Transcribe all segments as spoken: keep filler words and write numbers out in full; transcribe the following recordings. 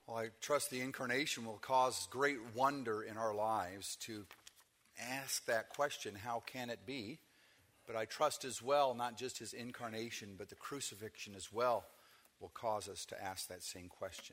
Well, I trust the incarnation will cause great wonder in our lives to ask that question, how can it be? But I trust as well, not just his incarnation, but the crucifixion as well will cause us to ask that same question.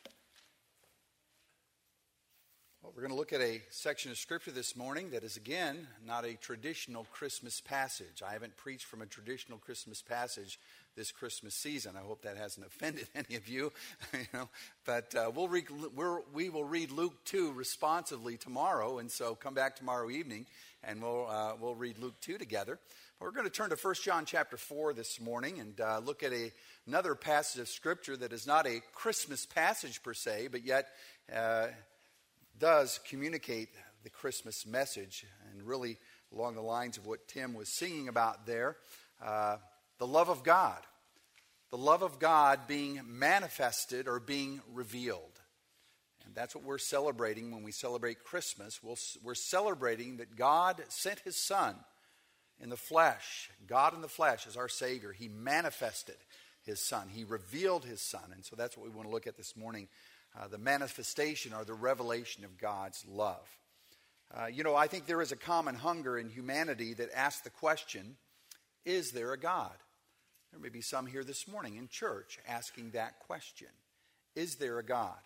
Well, we're going to look at a section of Scripture this morning that is, again, not a traditional Christmas passage. I haven't preached from a traditional Christmas passage this Christmas season. I hope that hasn't offended any of you. you know, but uh, we'll read, we're, we will read Luke two responsively tomorrow, and so come back tomorrow evening, and we'll uh, we'll read Luke two together. But we're going to turn to First John chapter four this morning and uh, look at a, another passage of Scripture that is not a Christmas passage per se, but yet Uh, does communicate the Christmas message, and really along the lines of what Tim was singing about there, uh, the love of God. The love of God being manifested or being revealed. And that's what we're celebrating when we celebrate Christmas. We'll, we're celebrating that God sent his Son in the flesh. God in the flesh is our Savior. He manifested his Son. He revealed his Son. And so that's what we want to look at this morning. Uh, the manifestation or the revelation of God's love. Uh, you know, I think there is a common hunger in humanity that asks the question, is there a God? There may be some here this morning in church asking that question. Is there a God?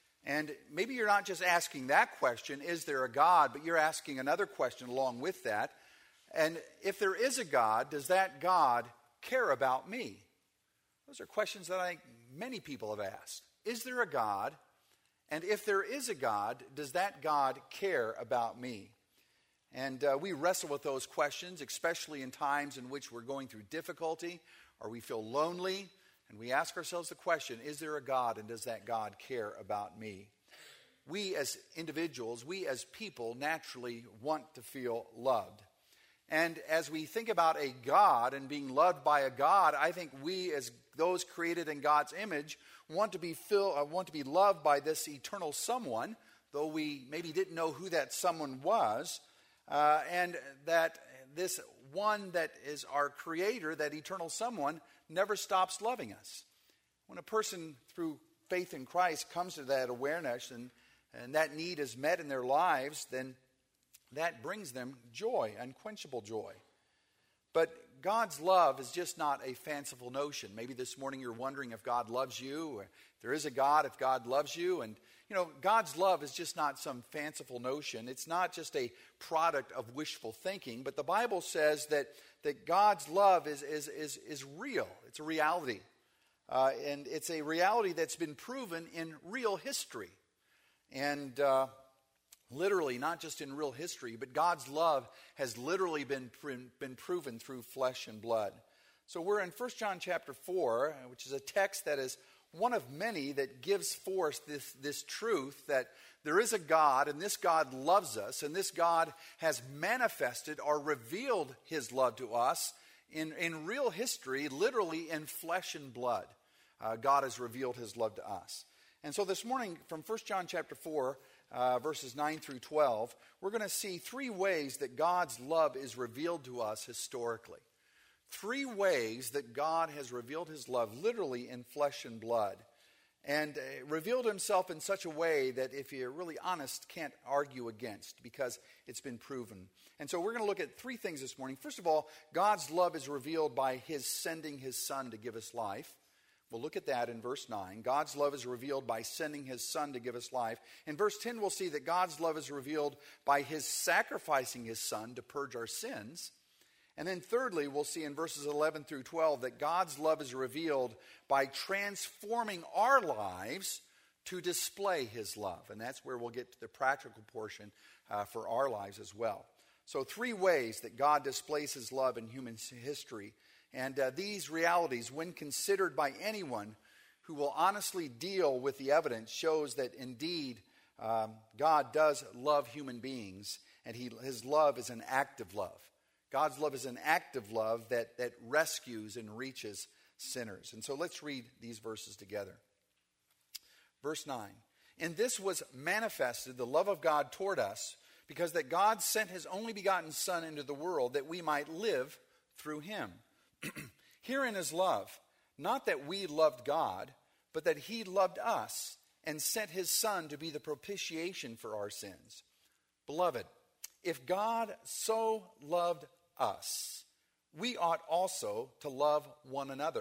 And maybe you're not just asking that question, is there a God, but you're asking another question along with that. And if there is a God, does that God care about me? Those are questions that I think many people have asked. Is there a God? And if there is a God, does that God care about me? And uh, we wrestle with those questions, especially in times in which we're going through difficulty or we feel lonely. And we ask ourselves the question, is there a God, and does that God care about me? We as individuals, we as people naturally want to feel loved. And as we think about a God and being loved by a God, I think we as those created in God's image want to be fill, uh, want to be loved by this eternal someone, though we maybe didn't know who that someone was, uh, and that this one that is our creator, that eternal someone, never stops loving us. When a person through faith in Christ comes to that awareness and, and that need is met in their lives, then that brings them joy, unquenchable joy. But God's love is just not a fanciful notion. Maybe this morning you're wondering if God loves you, or if there is a God, if God loves you. And, you know, God's love is just not some fanciful notion. It's not just a product of wishful thinking. But the Bible says that, that God's love is, is, is, is real. It's a reality. Uh, and it's a reality that's been proven in real history. And Uh, Literally, not just in real history, but God's love has literally been, been proven through flesh and blood. So we're in First John chapter four, which is a text that is one of many that gives forth this, this truth that there is a God, and this God loves us, and this God has manifested or revealed his love to us in, in real history, literally in flesh and blood. Uh, God has revealed his love to us. And so this morning from First John chapter four, Uh, verses nine through twelve, we're going to see three ways that God's love is revealed to us historically. Three ways that God has revealed his love literally in flesh and blood. And uh, revealed himself in such a way that if you're really honest, can't argue against, because it's been proven. And so we're going to look at three things this morning. First of all, God's love is revealed by his sending his Son to give us life. We'll look at that in verse nine. God's love is revealed by sending his Son to give us life. In verse ten, we'll see that God's love is revealed by his sacrificing his Son to purge our sins. And then thirdly, we'll see in verses eleven through twelve that God's love is revealed by transforming our lives to display his love. And that's where we'll get to the practical portion uh, for our lives as well. So three ways that God displays his love in human history. And uh, these realities, when considered by anyone who will honestly deal with the evidence, shows that indeed um, God does love human beings, and he, his love is an active love. God's love is an active love that, that rescues and reaches sinners. And so let's read these verses together. Verse nine. In this was manifested the love of God toward us, because that God sent his only begotten Son into the world that we might live through him. Herein is love, not that we loved God, but that he loved us and sent his Son to be the propitiation for our sins. Beloved, if God so loved us, we ought also to love one another.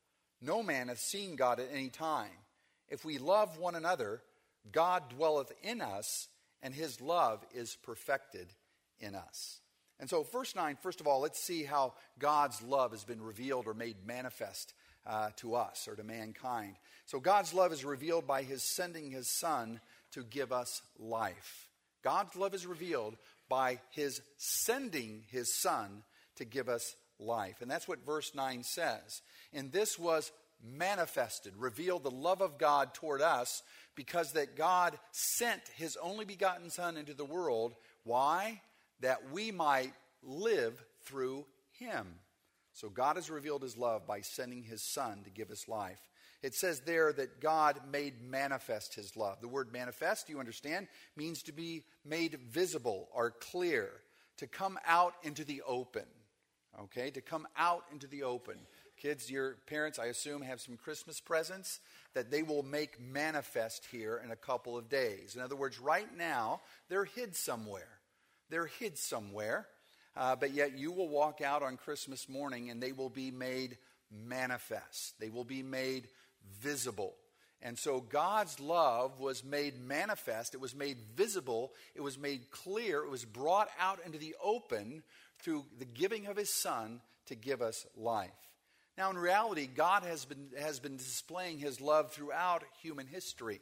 No man hath seen God at any time. If we love one another, God dwelleth in us, and his love is perfected in us. And so verse nine, first of all, let's see how God's love has been revealed or made manifest uh, to us or to mankind. So God's love is revealed by his sending his Son to give us life. God's love is revealed by his sending his Son to give us life. And that's what verse nine says. And this was manifested, revealed the love of God toward us, because that God sent his only begotten Son into the world. Why? That we might live through him. So God has revealed his love by sending his Son to give us life. It says there that God made manifest his love. The word manifest, you understand, means to be made visible or clear, to come out into the open. Okay, to come out into the open. Kids, your parents, I assume, have some Christmas presents that they will make manifest here in a couple of days. In other words, right now, they're hid somewhere. They're hid somewhere, uh, but yet you will walk out on Christmas morning and they will be made manifest. They will be made visible. And so God's love was made manifest. It was made visible. It was made clear. It was brought out into the open through the giving of his Son to give us life. Now, in reality, God has been, has been displaying his love throughout human history.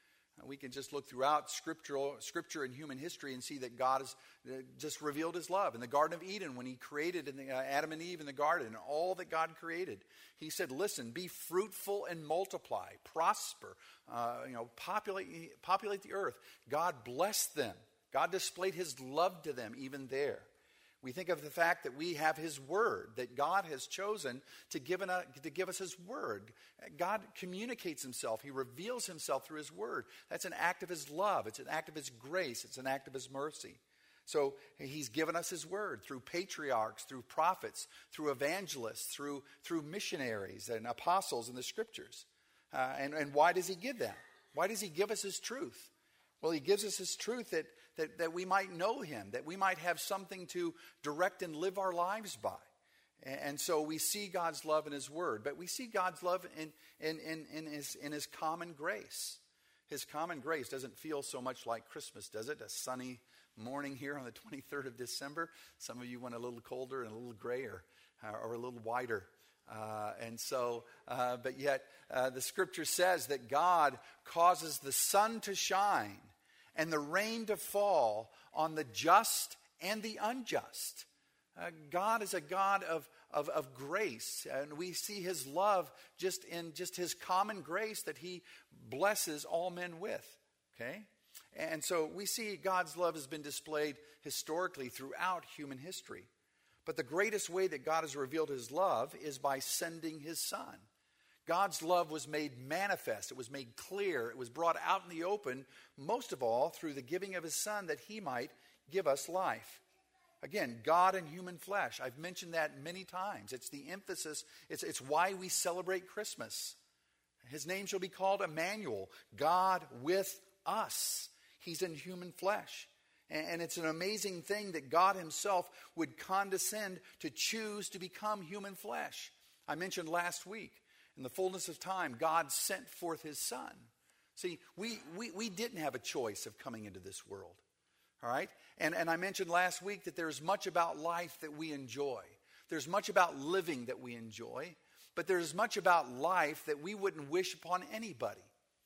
We can just look throughout scriptural, scripture and human history and see that God has just revealed his love. In the Garden of Eden, when he created in the, uh, Adam and Eve in the garden, and all that God created, he said, listen, be fruitful and multiply, prosper, uh, you know, populate, populate the earth. God blessed them. God displayed his love to them even there. We think of the fact that we have his word, that God has chosen to give, an, uh, to give us his word. God communicates himself. He reveals himself through his word. That's an act of his love. It's an act of his grace. It's an act of his mercy. So he's given us his word through patriarchs, through prophets, through evangelists, through, through missionaries and apostles in the scriptures. Uh, and, and why does he give that? Why does he give us his truth? Well, he gives us his truth that, that, that we might know him, that we might have something to direct and live our lives by. And, and so we see God's love in his word, but we see God's love in, in, in, in, his, in his common grace. His common grace doesn't feel so much like Christmas, does it? A sunny morning here on the twenty-third of December. Some of you want a little colder and a little grayer uh, or a little whiter. Uh, and so, uh, but yet uh, the scripture says that God causes the sun to shine and the rain to fall on the just and the unjust. Uh, God is a God of, of, of grace, and we see his love just in just his common grace that he blesses all men with. Okay? And so we see God's love has been displayed historically throughout human history. But the greatest way that God has revealed his love is by sending his Son. God's love was made manifest. It was made clear. It was brought out in the open, most of all through the giving of his Son that he might give us life. Again, God in human flesh. I've mentioned that many times. It's the emphasis. It's, it's why we celebrate Christmas. His name shall be called Emmanuel, God with us. He's in human flesh. And it's an amazing thing that God himself would condescend to choose to become human flesh. I mentioned last week, in the fullness of time, God sent forth his Son. See, we, we, we didn't have a choice of coming into this world. All right? And, and I mentioned last week that there's much about life that we enjoy. There's much about living that we enjoy. But there's much about life that we wouldn't wish upon anybody.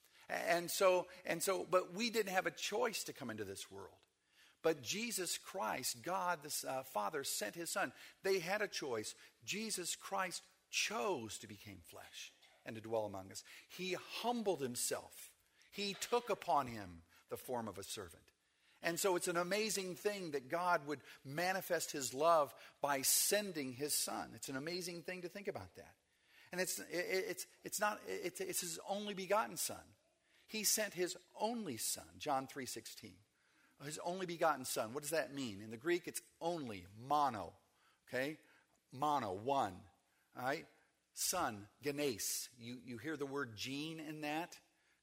And so, and so, but we didn't have a choice to come into this world. But Jesus Christ, God the uh, Father, sent his Son. They had a choice. Jesus Christ chose to become flesh and to dwell among us. He humbled himself. He took upon him the form of a servant. And so it's an amazing thing that God would manifest his love by sending his Son. It's an amazing thing to think about that. And it's, it, it's, it's, not, it's, it's his only begotten Son. He sent his only Son, John three sixteen. His only begotten Son. What does that mean? In the Greek, it's only, mono. Okay? Mono, one. All right? Son, genes. You, you hear the word gene in that?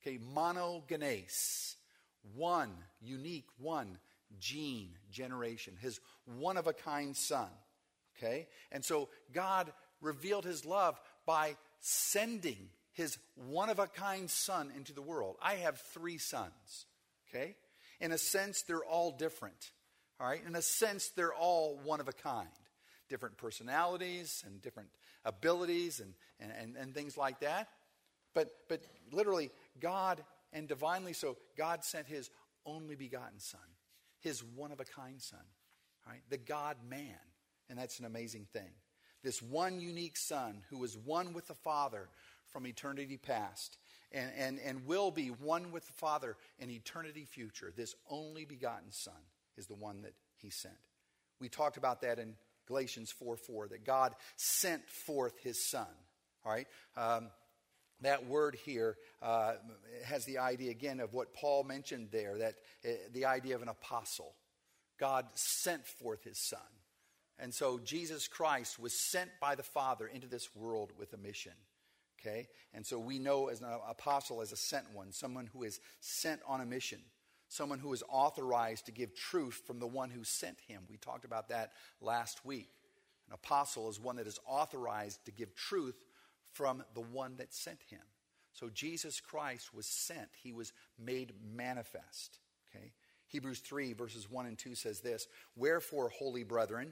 Okay, monogenes, one, unique, one gene, generation, his one-of-a-kind son. Okay, and so God revealed his love by sending his one-of-a-kind son into the world. I have three sons. Okay, in a sense, they're all different. All right, in a sense, they're all one of a kind. Different personalities and different abilities and, and, and, and things like that. But, but literally, God, and divinely so, God sent his only begotten son, his one-of-a-kind son, all right, the God-man. And that's an amazing thing. This one unique son who was one with the Father from eternity past and, and, and will be one with the Father in eternity future. This only begotten son is the one that he sent. We talked about that in Galatians four four, that God sent forth his son. All right? Um, that word here uh, has the idea, again, of what Paul mentioned there, that uh, the idea of an apostle. God sent forth his son. And so Jesus Christ was sent by the Father into this world with a mission. Okay? And so we know as an apostle as a sent one, someone who is sent on a mission. Someone who is authorized to give truth from the one who sent him. We talked about that last week. An apostle is one that is authorized to give truth from the one that sent him. So Jesus Christ was sent. He was made manifest. Okay? Hebrews three verses one and two says this, "Wherefore, holy brethren,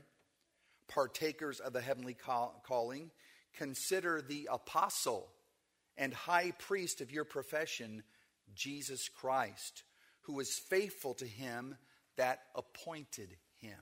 partakers of the heavenly call- calling, consider the apostle and high priest of your profession, Jesus Christ, who was faithful to him that appointed him."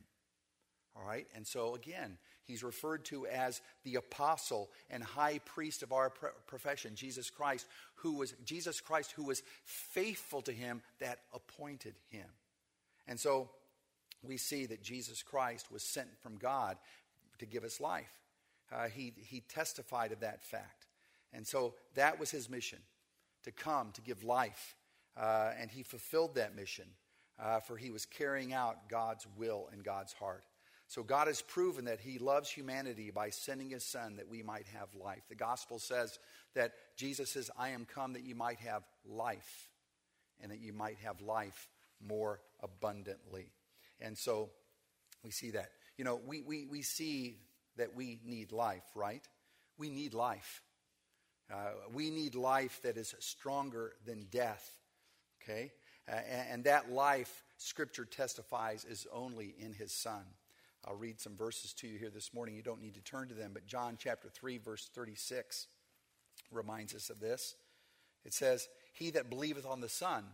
All right? And so again, he's referred to as the apostle and high priest of our profession, Jesus Christ, who was Jesus Christ who was faithful to him that appointed him. And so we see that Jesus Christ was sent from God to give us life. Uh, he, he testified of that fact. And so that was his mission, to come, to give life. Uh, and he fulfilled that mission, uh, for he was carrying out God's will and God's heart. So God has proven that he loves humanity by sending his son that we might have life. The gospel says that Jesus says, "I am come that you might have life, and that you might have life more abundantly." And so we see that. You know, we, we, we see that we need life, right? We need life. Uh, we need life that is stronger than death. Okay? Uh, and, and that life, Scripture testifies, is only in his Son. I'll read some verses to you here this morning. You don't need to turn to them, but John chapter three, verse thirty-six reminds us of this. It says, "He that believeth on the Son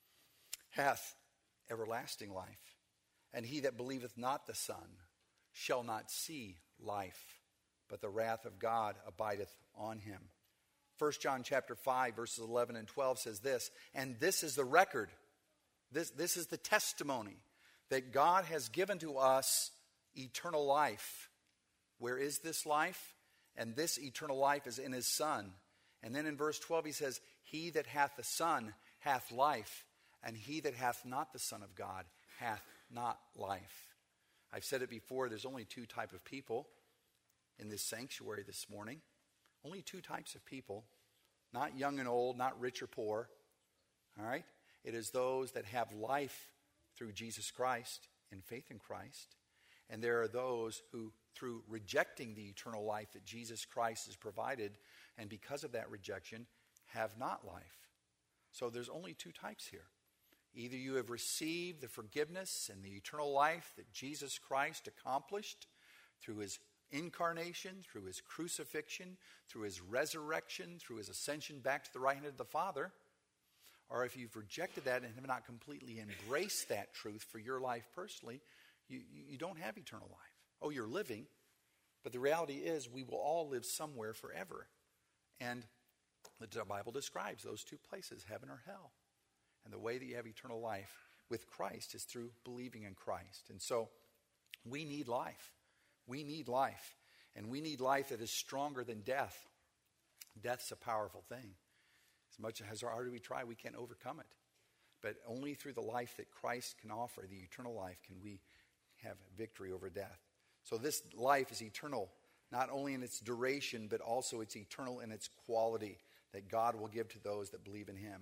hath everlasting life, and he that believeth not the Son shall not see life, but the wrath of God abideth on him." First John chapter five, verses eleven and twelve says this, "And this is the record," this, this is the testimony, "that God has given to us eternal life." Where is this life? And this eternal life is in his Son. And then in verse twelve he says, "He that hath the Son hath life, and he that hath not the Son of God hath not life." I've said it before, there's only two types of people in this sanctuary this morning. Only two types of people. Not young and old, not rich or poor. All right? It is those that have life through Jesus Christ and faith in Christ. And there are those who, through rejecting the eternal life that Jesus Christ has provided, and because of that rejection, have not life. So there's only two types here. Either you have received the forgiveness and the eternal life that Jesus Christ accomplished through his incarnation, through his crucifixion, through his resurrection, through his ascension back to the right hand of the Father, or if you've rejected that and have not completely embraced that truth for your life personally, you, you don't have eternal life. Oh, you're living, but the reality is we will all live somewhere forever. And the Bible describes those two places, heaven or hell. And the way that you have eternal life with Christ is through believing in Christ. And so we need life. We need life. And we need life that is stronger than death. Death's a powerful thing. As much as hard as we try, we can't overcome it. But only through the life that Christ can offer, the eternal life, can we have victory over death. So this life is eternal, not only in its duration, but also it's eternal in its quality that God will give to those that believe in him.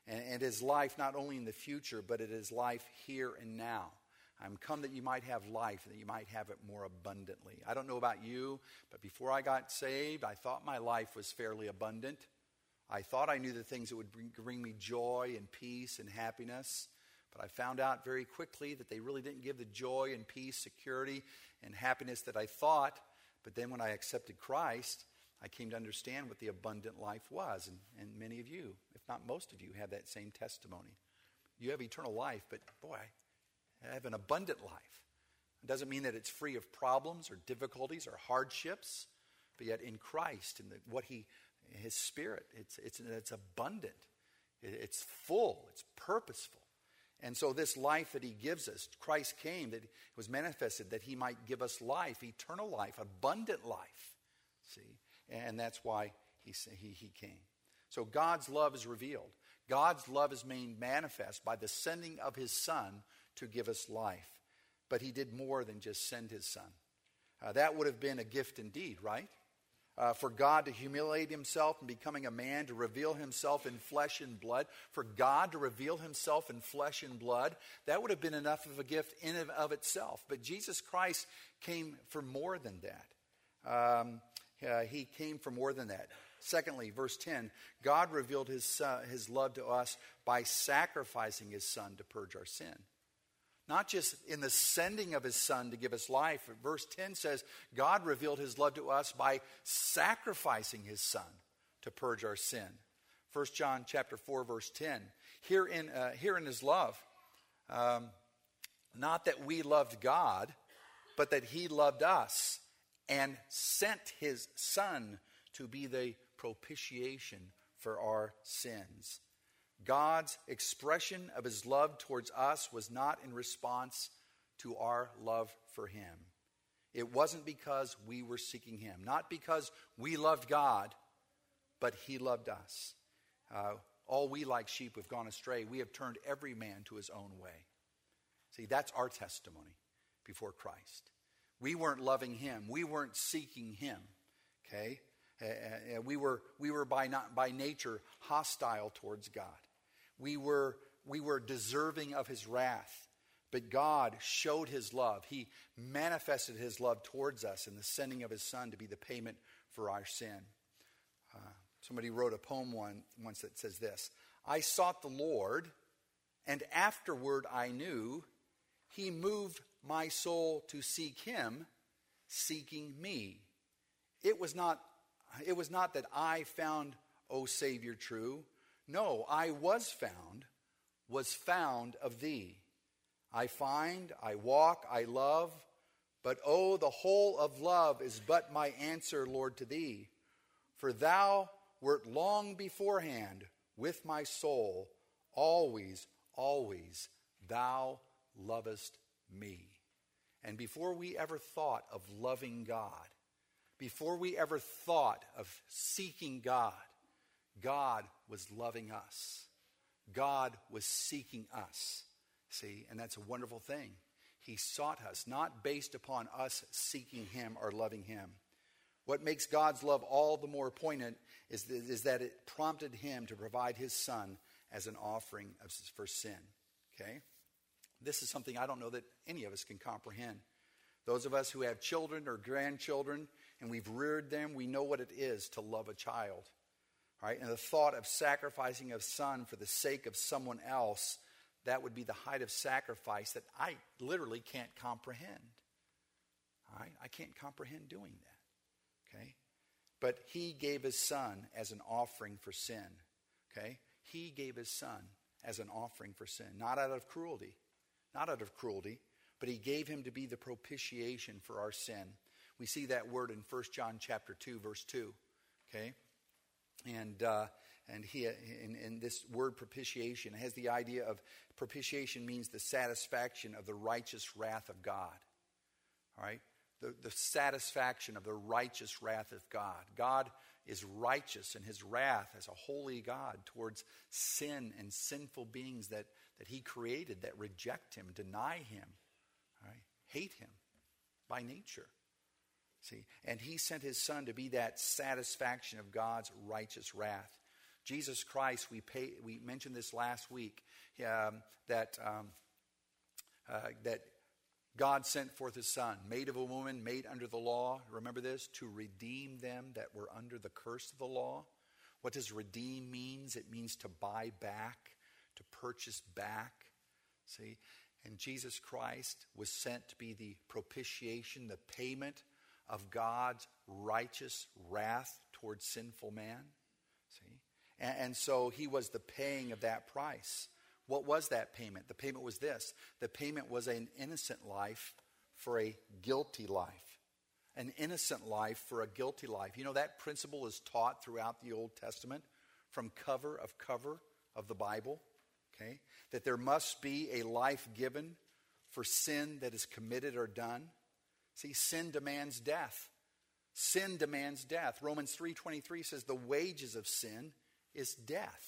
And, and it is life not only in the future, but it is life here and now. I'm come that you might have life, and that you might have it more abundantly. I don't know about you, but before I got saved, I thought my life was fairly abundant. I thought I knew the things that would bring, bring me joy and peace and happiness. But I found out very quickly that they really didn't give the joy and peace, security, and happiness that I thought. But then when I accepted Christ, I came to understand what the abundant life was. And, and many of you, if not most of you, have that same testimony. You have eternal life, but boy, I have an abundant life. It doesn't mean that it's free of problems or difficulties or hardships, but yet in Christ and what He, His Spirit, it's it's it's abundant, it's full, it's purposeful. And so this life that He gives us, Christ came, that it was manifested that He might give us life, eternal life, abundant life. See, and that's why He he He came. So God's love is revealed. God's love is made manifest by the sending of His Son to give us life. But He did more than just send His Son. Uh, that would have been a gift indeed, right? Uh, for God to humiliate Himself in becoming a man, to reveal Himself in flesh and blood, for God to reveal Himself in flesh and blood, that would have been enough of a gift in and of itself. But Jesus Christ came for more than that. Um, uh, he came for more than that. Secondly, verse ten, God revealed his, uh, his love to us by sacrificing His Son to purge our sin. Not just in the sending of His Son to give us life. Verse ten says, God revealed His love to us by sacrificing His Son to purge our sin. First John chapter four, verse ten. Herein, uh, herein is love. Um, not that we loved God, but that He loved us and sent His Son to be the propitiation for our sins. God's expression of His love towards us was not in response to our love for Him. It wasn't because we were seeking Him. Not because we loved God, but He loved us. Uh, all we like sheep have gone astray. We have turned every man to his own way. See, that's our testimony before Christ. We weren't loving Him. We weren't seeking Him. Okay? Uh, we were we were by not by nature hostile towards God. We were we were deserving of His wrath, but God showed His love. He manifested His love towards us in the sending of His Son to be the payment for our sin. Uh, somebody wrote a poem one, once that says this: I sought the Lord, and afterward I knew He moved my soul to seek Him, seeking me. It was not It was not that I found, O Savior, true. No, I was found, was found of Thee. I find, I walk, I love, but oh, the whole of love is but my answer, Lord, to Thee. For Thou wert long beforehand with my soul, always, always Thou lovest me. And before we ever thought of loving God, before we ever thought of seeking God, God was loving us. God was seeking us. See, and that's a wonderful thing. He sought us, not based upon us seeking Him or loving Him. What makes God's love all the more poignant is, th- is that it prompted Him to provide His Son as an offering of, for sin. Okay? This is something I don't know that any of us can comprehend. Those of us who have children or grandchildren, and we've reared them, we know what it is to love a child. All right? And the thought of sacrificing a son for the sake of someone else, that would be the height of sacrifice that I literally can't comprehend. All right? I can't comprehend doing that. Okay? But He gave His Son as an offering for sin. Okay? He gave His Son as an offering for sin, not out of cruelty, not out of cruelty, but He gave Him to be the propitiation for our sin. We see that word in First John chapter two, verse two. Okay? And uh, and he in, in this word propitiation has the idea of propitiation means the satisfaction of the righteous wrath of God. All right? The, the satisfaction of the righteous wrath of God. God is righteous in His wrath as a holy God towards sin and sinful beings that, that He created that reject Him, deny Him, all right? Hate Him by nature. See, and He sent His Son to be that satisfaction of God's righteous wrath. Jesus Christ, we pay, we mentioned this last week, um, that, um, uh, that God sent forth his son, made of a woman, made under the law. Remember this? To redeem them that were under the curse of the law. What does redeem means? It means to buy back, to purchase back. See? And Jesus Christ was sent to be the propitiation, the payment of God's righteous wrath towards sinful man. See? And, and so he was the paying of that price. What was that payment? The payment was this. The payment was an innocent life for a guilty life. An innocent life for a guilty life. You know, that principle is taught throughout the Old Testament from cover of cover of the Bible. Okay? That there must be a life given for sin that is committed or done. See, sin demands death. Sin demands death. Romans three twenty-three says the wages of sin is death.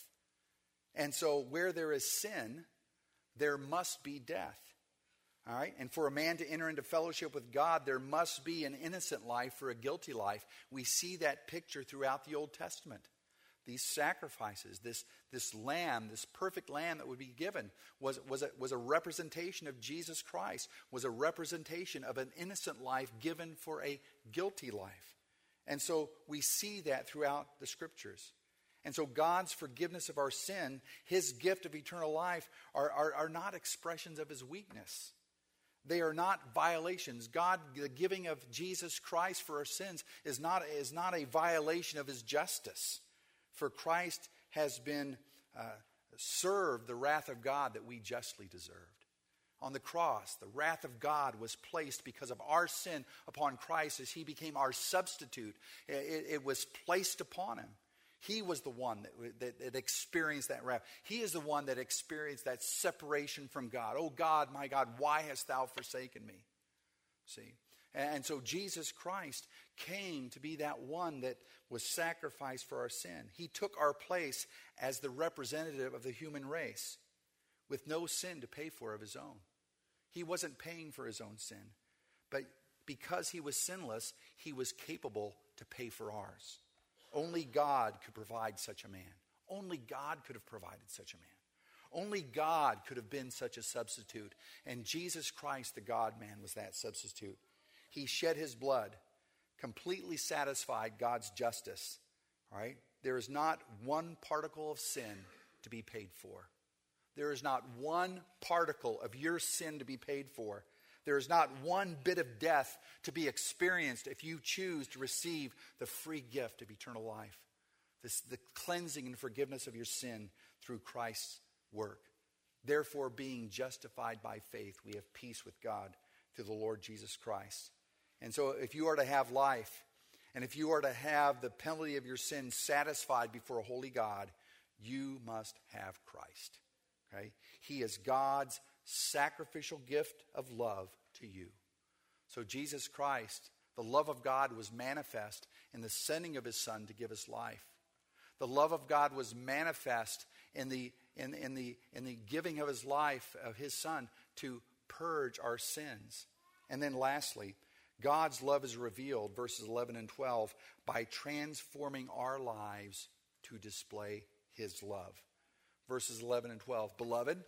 And so where there is sin, there must be death. All right? And for a man to enter into fellowship with God, there must be an innocent life for a guilty life. We see that picture throughout the Old Testament. These sacrifices, this, this lamb, this perfect lamb that would be given was, was, a, was a representation of Jesus Christ, was a representation of an innocent life given for a guilty life. And so we see that throughout the scriptures. And so God's forgiveness of our sin, his gift of eternal life, are, are, are not expressions of his weakness. They are not violations. God, the giving of Jesus Christ for our sins is not, is not a violation of his justice. For Christ has been uh, served the wrath of God that we justly deserved. On the cross, the wrath of God was placed because of our sin upon Christ as he became our substitute. It, it was placed upon him. He was the one that, that, that experienced that wrath. He is the one that experienced that separation from God. Oh God, my God, why hast thou forsaken me? See? And so Jesus Christ came to be that one that was sacrificed for our sin. He took our place as the representative of the human race with no sin to pay for of his own. He wasn't paying for his own sin, but because he was sinless, he was capable to pay for ours. Only God could provide such a man. Only God could have provided such a man. Only God could have been such a substitute. And Jesus Christ, the God-man, was that substitute. He shed his blood, completely satisfied God's justice. All right? There is not one particle of sin to be paid for. There is not one particle of your sin to be paid for. There is not one bit of death to be experienced if you choose to receive the free gift of eternal life. This, the cleansing and forgiveness of your sin through Christ's work. Therefore, being justified by faith, we have peace with God through the Lord Jesus Christ. And so if you are to have life, and if you are to have the penalty of your sin satisfied before a holy God, you must have Christ. Okay? He is God's sacrificial gift of love to you. So Jesus Christ, the love of God was manifest in the sending of his Son to give us life. The love of God was manifest in the, in, in the, in the giving of his life, of his Son, to purge our sins. And then lastly, God's love is revealed, verses eleven and twelve, by transforming our lives to display his love. Verses eleven and twelve, beloved,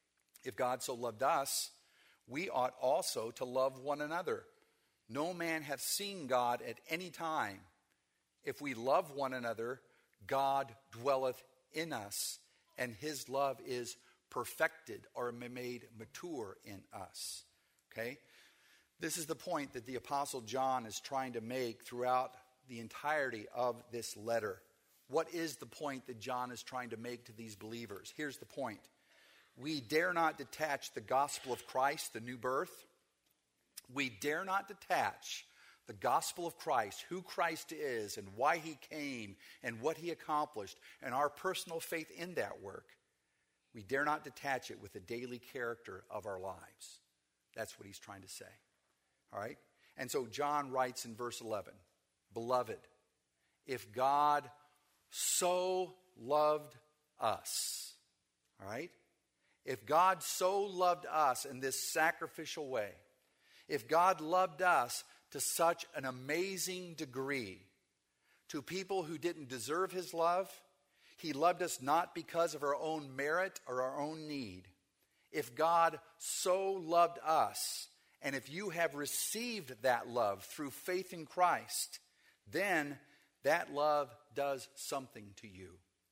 if God so loved us, we ought also to love one another. No man hath seen God at any time. If we love one another, God dwelleth in us, and his love is perfected or made mature in us. Okay? This is the point that the Apostle John is trying to make throughout the entirety of this letter. What is the point that John is trying to make to these believers? Here's the point. We dare not detach the gospel of Christ, the new birth. We dare not detach the gospel of Christ, who Christ is and why he came and what he accomplished, and our personal faith in that work. We dare not detach it with the daily character of our lives. That's what he's trying to say. All right? And so John writes in verse eleven, beloved, if God so loved us, all right? If God so loved us in this sacrificial way, if God loved us to such an amazing degree, to people who didn't deserve his love, He loved us not because of our own merit or our own need. If God so loved us, and if you have received that love through faith in Christ, then that love does something to you.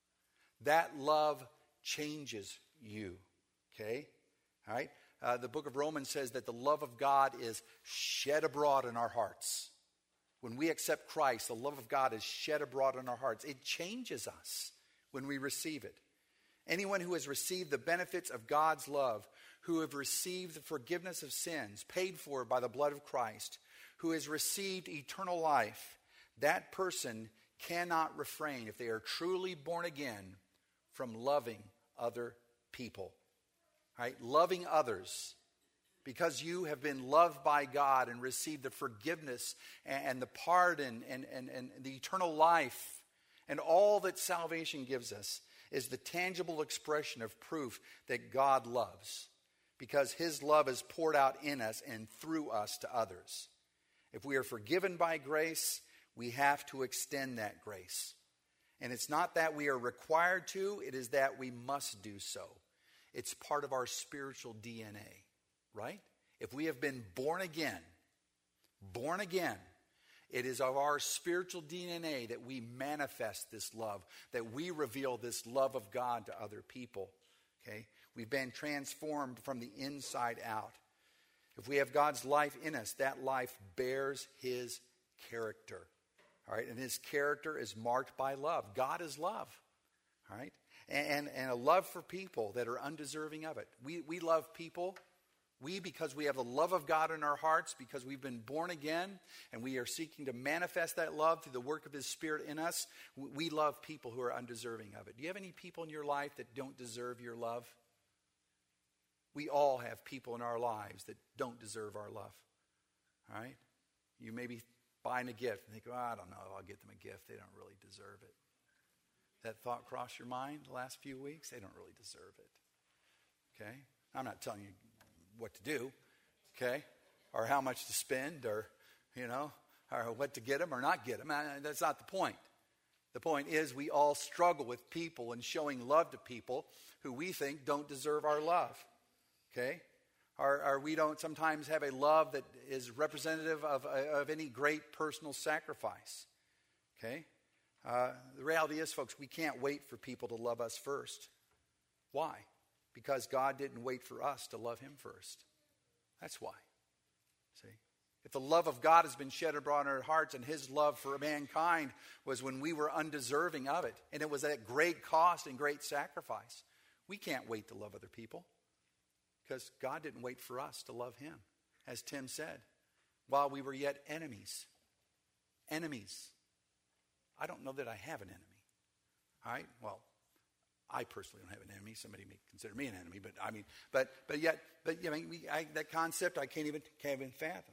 That love changes you. Okay? All right? Uh, the book of Romans says that the love of God is shed abroad in our hearts. When we accept Christ, the love of God is shed abroad in our hearts. It changes us when we receive it. Anyone who has received the benefits of God's love, who have received the forgiveness of sins, paid for by the blood of Christ, who has received eternal life, that person cannot refrain, if they are truly born again, from loving other people. Right? Loving others. Because you have been loved by God and received the forgiveness and the pardon and, and, and the eternal life and all that salvation gives us is the tangible expression of proof that God loves. Because his love is poured out in us and through us to others. If we are forgiven by grace, we have to extend that grace. And it's not that we are required to, it is that we must do so. It's part of our spiritual D N A, right? If we have been born again, born again, it is of our spiritual D N A that we manifest this love, that we reveal this love of God to other people, okay? We've been transformed from the inside out. If we have God's life in us, that life bears his character, all right? And his character is marked by love. God is love, all right? And, and a love for people that are undeserving of it. We, we love people. We, because we have the love of God in our hearts, because we've been born again, and we are seeking to manifest that love through the work of his Spirit in us, we love people who are undeserving of it. Do you have any people in your life that don't deserve your love? We all have people in our lives that don't deserve our love. All right? You may be buying a gift and think, oh, I don't know, I'll get them a gift. They don't really deserve it. That thought crossed your mind the last few weeks? They don't really deserve it. Okay? I'm not telling you what to do, okay? Or how much to spend, or, you know, or what to get them or not get them. That's not the point. The point is we all struggle with people and showing love to people who we think don't deserve our love, okay? Or, or we don't sometimes have a love that is representative of, of any great personal sacrifice, okay? Uh, the reality is, folks, we can't wait for people to love us first. Why? Because God didn't wait for us to love him first. That's why. See? If the love of God has been shed abroad in our hearts, and his love for mankind was when we were undeserving of it, and it was at great cost and great sacrifice, we can't wait to love other people. Because God didn't wait for us to love him. As Tim said, while we were yet enemies. Enemies. I don't know that I have an enemy. All right? Well, I personally don't have an enemy. Somebody may consider me an enemy, but I mean, but but yet, but you know, we, I, that concept I can't even can't even fathom.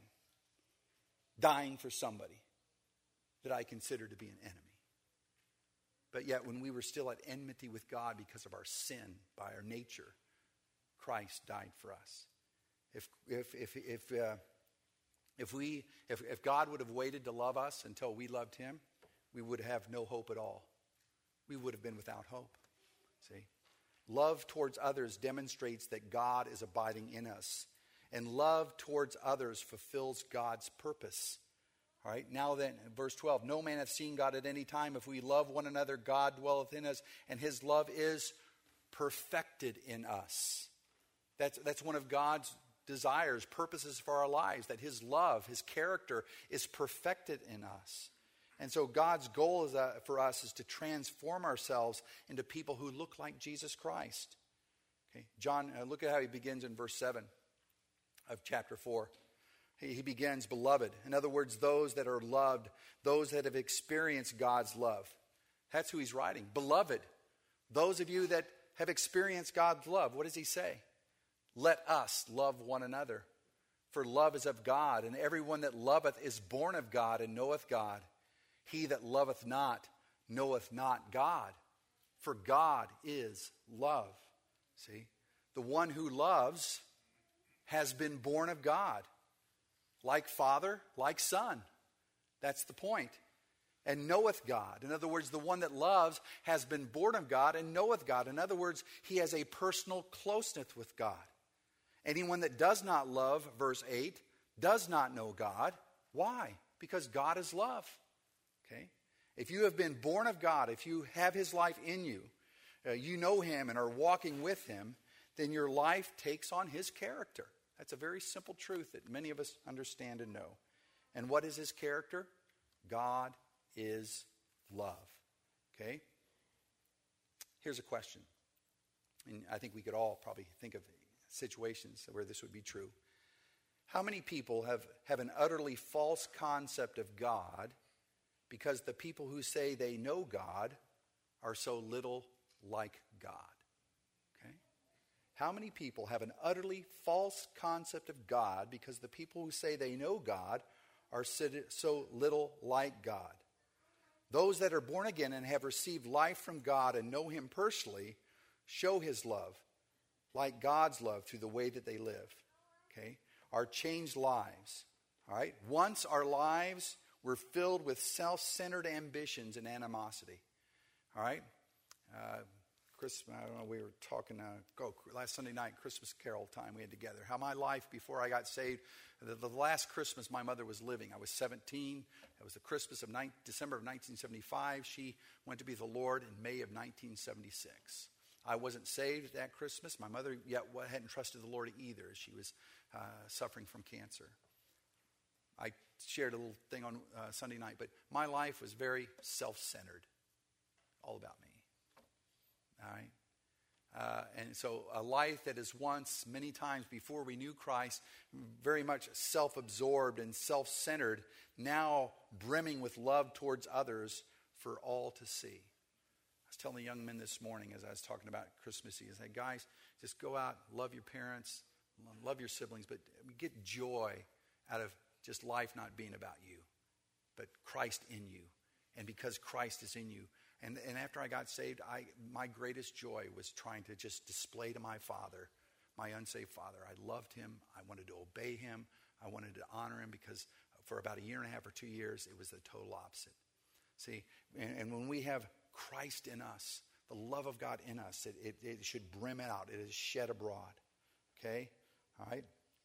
Dying for somebody that I consider to be an enemy. But yet, when we were still at enmity with God because of our sin, by our nature, Christ died for us. If if if if uh, if we if if God would have waited to love us until we loved him, we would have no hope at all. We would have been without hope. See? Love towards others demonstrates that God is abiding in us. And love towards others fulfills God's purpose. All right, now then, verse twelve, no man hath seen God at any time. If we love one another, God dwelleth in us, and his love is perfected in us. That's, that's one of God's desires, purposes for our lives, that his love, his character is perfected in us. And so God's goal is, uh, for us is to transform ourselves into people who look like Jesus Christ. Okay, John, uh, look at how he begins in verse seven of chapter four. He, he begins, beloved. In other words, those that are loved, those that have experienced God's love. That's who he's writing. Beloved, those of you that have experienced God's love. What does he say? Let us love one another. For love is of God, and everyone that loveth is born of God and knoweth God. He that loveth not knoweth not God, for God is love. See? The one who loves has been born of God. Like Father, like Son. That's the point. and knoweth God. In other words, the one that loves has been born of God and knoweth God. In other words, he has a personal closeness with God. Anyone that does not love, verse eight, does not know God. Why? Because God is love. Okay? If you have been born of God, if you have his life in you, uh, you know him and are walking with him, then your life takes on his character. That's a very simple truth that many of us understand and know. And what is his character? God is love. Okay? Here's a question. And I think we could all probably think of situations where this would be true. How many people have, have an utterly false concept of God because the people who say they know God are so little like God? Okay? How many people have an utterly false concept of God because the people who say they know God are so little like God? Those that are born again and have received life from God and know him personally show his love, like God's love, through the way that they live. Okay? Our changed lives. All right? Once our lives were filled with self-centered ambitions and animosity. All right? Uh, Chris, I don't know, we were talking uh, oh, last Sunday night, Christmas carol time we had together. How my life before I got saved, the, the last Christmas my mother was living, I was seventeen. It was the Christmas of ni- December of nineteen seventy-five. She went to be with the Lord in May of nineteen seventy-six. I wasn't saved at that Christmas. My mother yet hadn't trusted the Lord either. She was uh, suffering from cancer. I shared a little thing on uh, Sunday night, but my life was very self-centered, all about me. All right? Uh, and so a life that is once, many times before we knew Christ, very much self-absorbed and self-centered, now brimming with love towards others for all to see. I was telling the young men this morning as I was talking about Christmas Eve, I said, guys, just go out, love your parents, love your siblings, but get joy out of just life not being about you, but Christ in you. And because Christ is in you. And, and after I got saved, I, my greatest joy was trying to just display to my father, my unsaved father. I loved him. I wanted to obey him. I wanted to honor him because for about a year and a half or two years, it was the total opposite. See, and, and when we have Christ in us, the love of God in us, it, it, it should brim out. It is shed abroad. Okay? All right?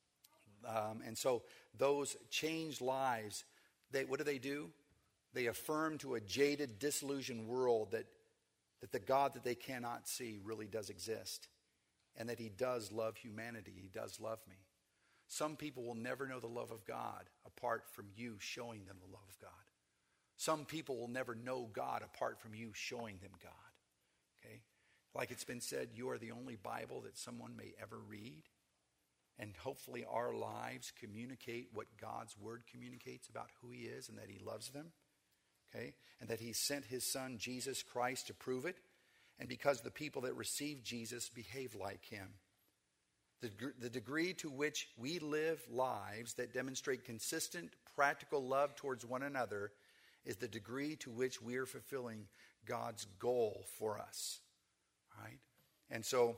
Um, and so those changed lives, they, what do they do? They affirm to a jaded, disillusioned world that, that the God that they cannot see really does exist. And that he does love humanity. He does love me. Some people will never know the love of God apart from you showing them the love of God. Some people will never know God apart from you showing them God. Okay? Like it's been said, you are the only Bible that someone may ever read. And hopefully our lives communicate what God's word communicates about who he is and that he loves them. Okay? And that he sent his son, Jesus Christ, to prove it. And because the people that receive Jesus behave like him. The, the degree to which we live lives that demonstrate consistent, practical love towards one another is the degree to which we are fulfilling God's goal for us. All right? And so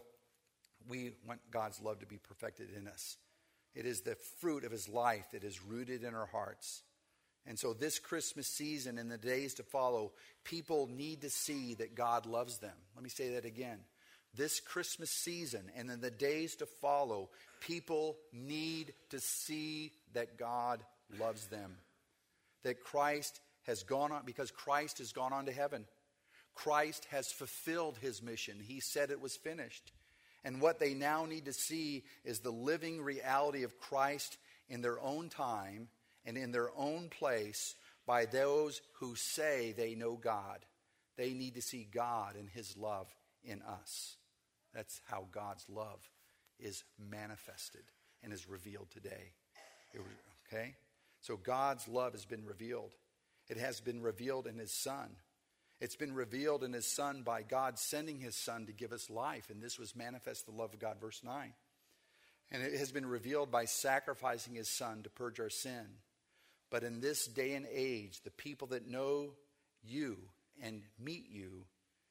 we want God's love to be perfected in us. It is the fruit of his life that is rooted in our hearts. And so this Christmas season and the days to follow, people need to see that God loves them. Let me say that again. This Christmas season and in the days to follow, people need to see that God loves them. That Christ has gone on, because Christ has gone on to heaven. Christ has fulfilled his mission. He said it was finished. And what they now need to see is the living reality of Christ in their own time and in their own place by those who say they know God. They need to see God and his love in us. That's how God's love is manifested and is revealed today. It, okay? So God's love has been revealed. It has been revealed in his Son. It's been revealed in his Son by God sending his Son to give us life. And this was manifest the love of God, verse nine. And it has been revealed by sacrificing his Son to purge our sin. But in this day and age, the people that know you and meet you,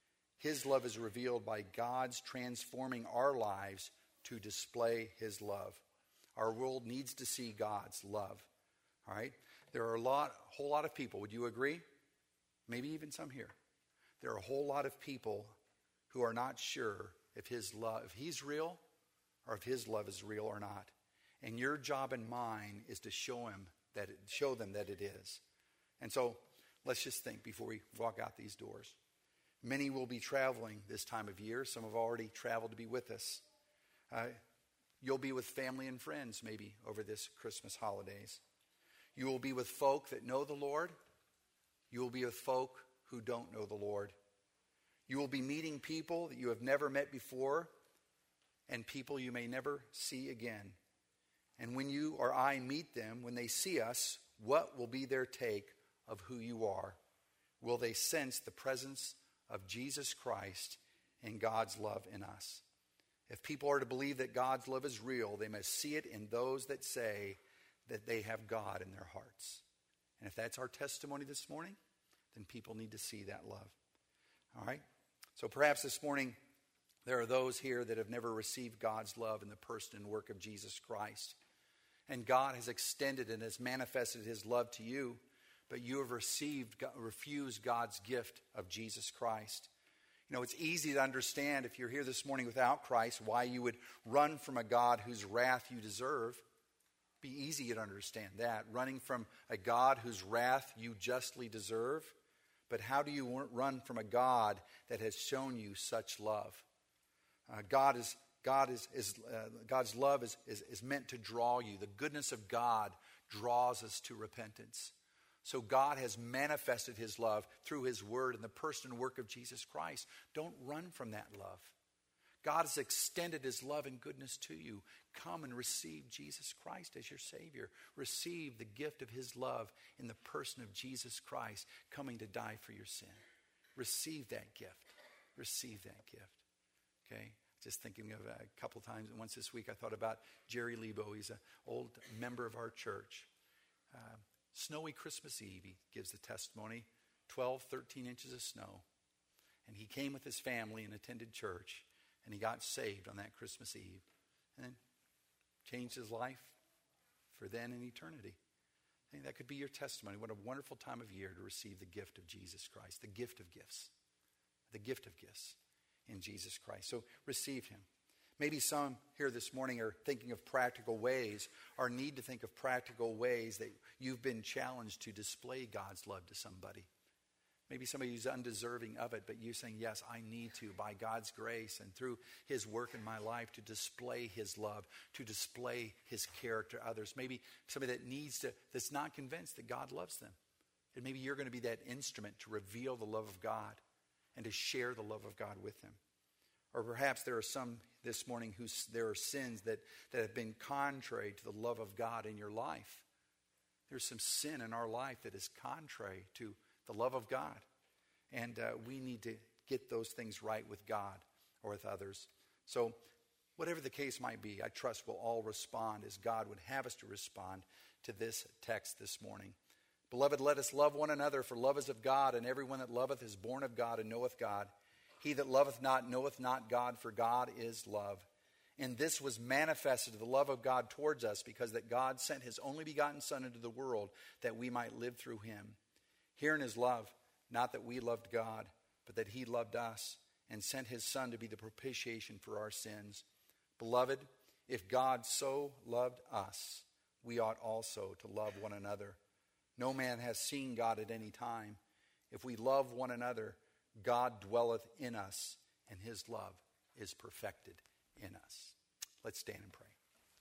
his love is revealed by God's transforming our lives to display his love. Our world needs to see God's love. All right? There are a lot, a whole lot of people, would you agree? maybe even some here, there are a whole lot of people who are not sure if his love, if he's real or if his love is real or not. And your job and mine is to show him that it, show them that it is. And so let's just think before we walk out these doors. Many will be traveling this time of year. Some have already traveled to be with us. Uh, you'll be with family and friends maybe over this Christmas holidays. You will be with folk that know the Lord. You will be with folk who don't know the Lord. You will be meeting people that you have never met before and people you may never see again. And when you or I meet them, when they see us, what will be their take of who you are? Will they sense the presence of Jesus Christ and God's love in us? If people are to believe that God's love is real, they must see it in those that say that they have God in their hearts. And if that's our testimony this morning, then people need to see that love. All right? So perhaps this morning there are those here that have never received God's love in the person and work of Jesus Christ. And God has extended and has manifested his love to you, but you have received, refused God's gift of Jesus Christ. You know, it's easy to understand if you're here this morning without Christ, why you would run from a God whose wrath you deserve. It'd be easy to understand that, running from a God whose wrath you justly deserve. But how do you run from a God that has shown you such love? Uh, God is God is, is uh, God's love is, is, is meant to draw you. The goodness of God draws us to repentance. So God has manifested his love through his word and the person and work of Jesus Christ. Don't run from that love. God has extended his love and goodness to you. Come and receive Jesus Christ as your Savior. Receive the gift of his love in the person of Jesus Christ coming to die for your sin. Receive that gift. Receive that gift. Okay? Just thinking of a couple times, once this week I thought about Jerry Lebo. He's an old member of our church. Uh, snowy Christmas Eve, he gives the testimony, twelve, thirteen inches of snow. And he came with his family and attended church, and he got saved on that Christmas Eve. And then changed his life for then and eternity. I think that could be your testimony. What a wonderful time of year to receive the gift of Jesus Christ, the gift of gifts, the gift of gifts in Jesus Christ. So receive him. Maybe some here this morning are thinking of practical ways or need to think of practical ways that you've been challenged to display God's love to somebody. Maybe somebody who's undeserving of it, but you're saying, yes, I need to, by God's grace and through his work in my life, to display his love, to display his character to others. Maybe somebody that needs to, that's not convinced that God loves them. And maybe you're going to be that instrument to reveal the love of God and to share the love of God with them. Or perhaps there are some this morning who there are sins that, that have been contrary to the love of God in your life. There's some sin in our life that is contrary to the love of God. And uh, we need to get those things right with God or with others. So whatever the case might be, I trust we'll all respond as God would have us to respond to this text this morning. Beloved, let us love one another, for love is of God, and everyone that loveth is born of God and knoweth God. He that loveth not knoweth not God, for God is love. And this was manifested, the love of God towards us, because that God sent his only begotten Son into the world that we might live through him. Herein is love, not that we loved God, but that he loved us and sent his Son to be the propitiation for our sins. Beloved, if God so loved us, we ought also to love one another. No man has seen God at any time. If we love one another, God dwelleth in us, and his love is perfected in us. Let's stand and pray.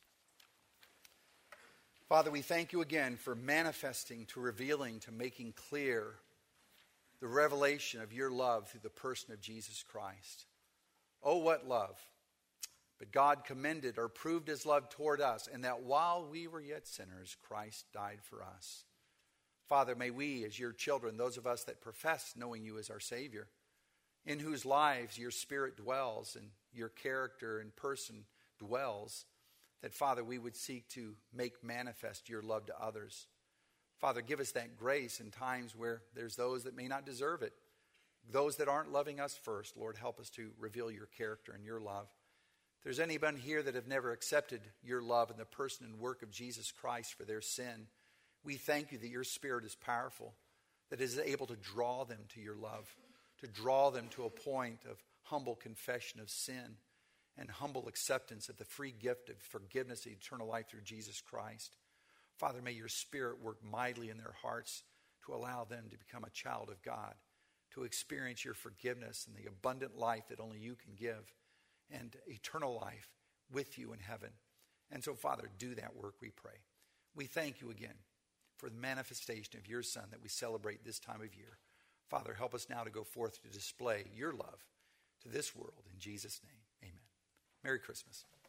Father, we thank you again for manifesting, to revealing, to making clear the revelation of your love through the person of Jesus Christ. Oh, what love! But God commended or proved his love toward us, and that while we were yet sinners, Christ died for us. Father, may we, as your children, those of us that profess knowing you as our Savior, in whose lives your Spirit dwells and your character and person dwells, that, Father, we would seek to make manifest your love to others. Father, give us that grace in times where there's those that may not deserve it, those that aren't loving us first. Lord, help us to reveal your character and your love. If there's anyone here that have never accepted your love in the person and work of Jesus Christ for their sin, we thank you that your Spirit is powerful, that is able to draw them to your love, to draw them to a point of humble confession of sin and humble acceptance of the free gift of forgiveness and eternal life through Jesus Christ. Father, may your Spirit work mightily in their hearts to allow them to become a child of God, to experience your forgiveness and the abundant life that only you can give, and eternal life with you in heaven. And so, Father, do that work, we pray. We thank you again for the manifestation of your Son that we celebrate this time of year. Father, help us now to go forth to display your love to this world. In Jesus' name, amen. Merry Christmas.